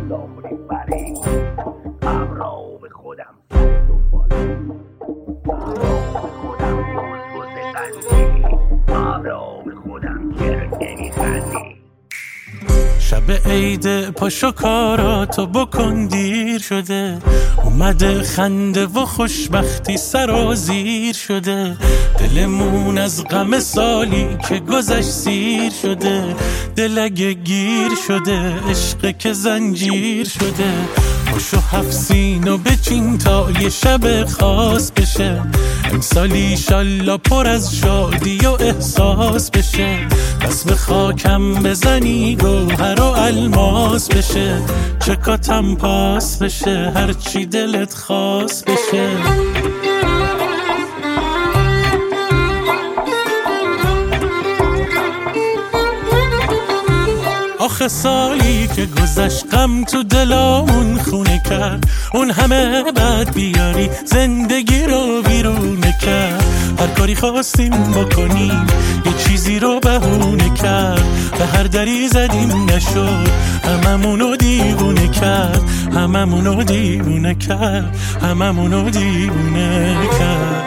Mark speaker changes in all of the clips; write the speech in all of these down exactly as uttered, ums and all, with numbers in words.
Speaker 1: نمری بری ابرام خودم ساز و بالا ابرام خودم بزرگ قندی ابرام خودم چرا نمیخندی
Speaker 2: شب عید پاشو کاراتو بکن دیر شده اومده خنده و خوشبختی سرازیر شده دلمون از غم سالی که گذشت سیر شده دل اگه گیر شده عشق که زنجیر شده پاشو هفت سینو بچین تا یه شب خاص بشه امسال ایشالله پر از شادی و احساس بشه دست به خاکم بزنی گوهر و الماس بشه چکاتم پاس بشه هرچی دلت خواست بشه آخه سالی که گذشت غم تو دلامون خونه کرد اون همه بد بیاری زندگی رو بیرونه کرد هر کاری خواستیم بکنیم یه چیزی رو بهونه کرد به هر دری زدیم نشد هممونو دیوونه کرد هممونو دیوونه کرد هممونو دیوونه کرد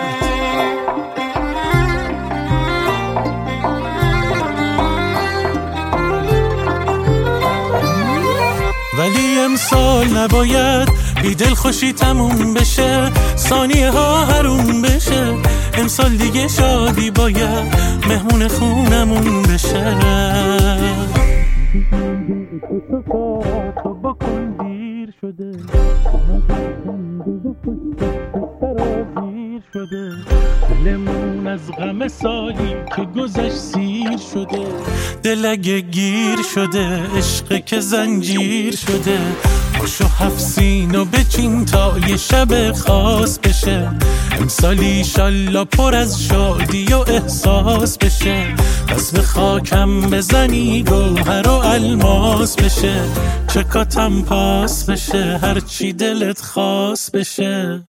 Speaker 2: ولی امسال نباید بی دل خوشی تموم بشه ثانیه ها حروم بشه امسال دیگه شادی باید مهمون خونمون بشه تو بکن دیر شده شده دلمون از غم سالی که گذشت سیر شده دل اگه گیر شده عشق که زنجیر شده پاشو هفت سینو بچین تا یه شب خاص بشه امسال ایشالله پر از شادی و احساس بشه دست به خاکم بزنی گوهر و الماس بشه چکاتم پاس بشه هرچی دلت خواست بشه